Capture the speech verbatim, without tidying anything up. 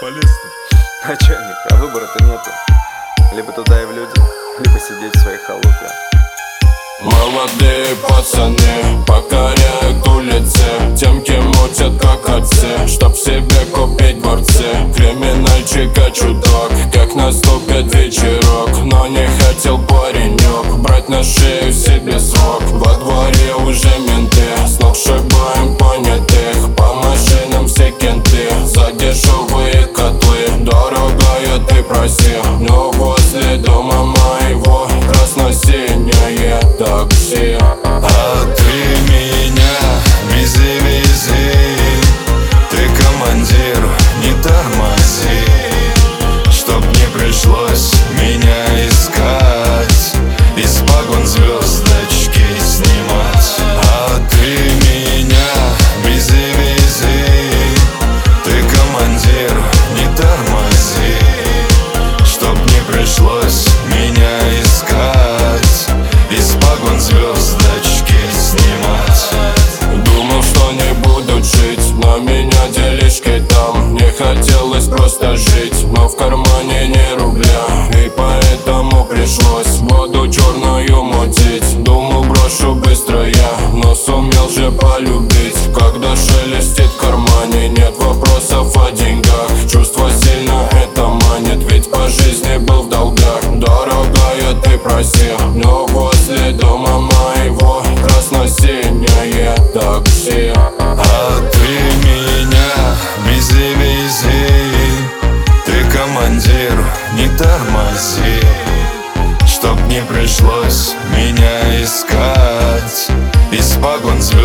полез-то? Начальник, а выбора-то нету. Либо туда и в люди, либо сидеть в своей халупе. Молодые пацаны покоряют улицы, темки мутят как отцы, чтоб себе купить борцы. Криминальчика чудок, как наступит вечерок, но не хотел паренек брать на шею себе срок. Во дворе уже менты, с ног сшибаем понятых, по машинам все кенты, за дешевые котлы. Дорогая, ты проси, но возле дома моего красно-синее такси. А ты меня вези-вези, ты командир, не тормози, чтоб не пришлось меня искать, из погон звездочки снимать. А ты меня вези-вези, ты командир, не тормози, чтоб не пришлось меня искать, из погон звездочки снимать. Думал, что не буду жить, но меня делишки там. Не хотелось просто жить, но в кармане не рубля, и поэтому пришлось воду черную мутить. Думал, брошу быстро я, но сумел же полюбить. Когда шелестит в кармане, нет вопросов о деньгах. Чувство сильно это манит, ведь по жизни был в долгах. Дорогая, ты проси, но возле дома моего красно-синее такси. А ты меня вези-вези, ты командир, не тормози, чтоб не пришлось меня искать, из погон звезд